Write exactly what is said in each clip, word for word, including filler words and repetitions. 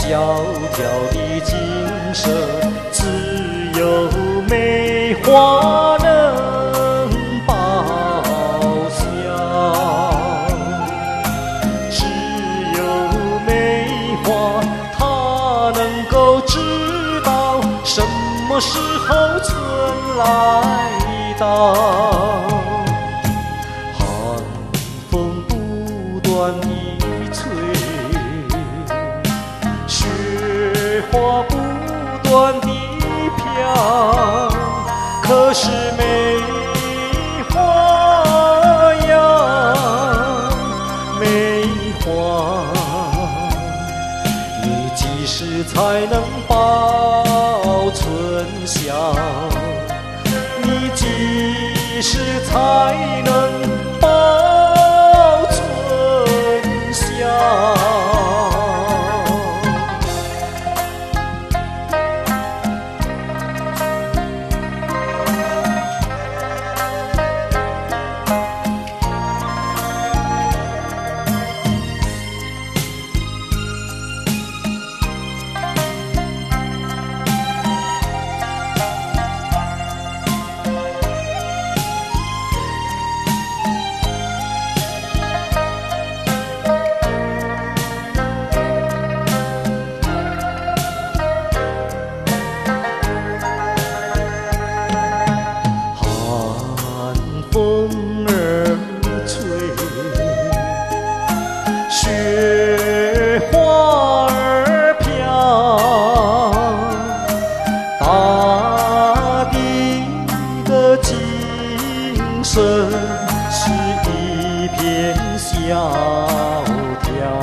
萧条的景色，只有梅花能报晓，只有梅花它能够知道什么时候春来到。寒风不断地吹，雪花不断地飘，可是梅花呀梅花，你几时才能报春晓？你几时才能报春晓？风儿吹，雪花儿飘，大地的景色是一片萧条，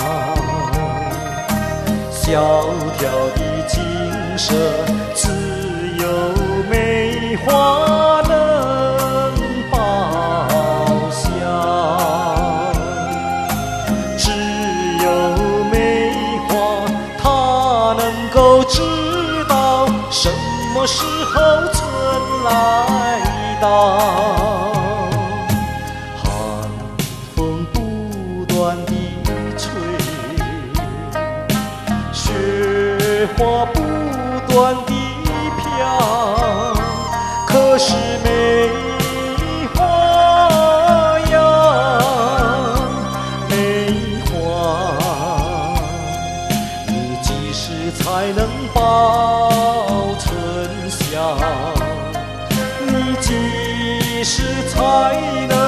萧条的景色只有梅花能报晓，只有梅花它能够知道什么时候春来到。寒风不断地吹，雪花不断地飘，可是梅花呀梅花，你几时才能报春晓？你几时才能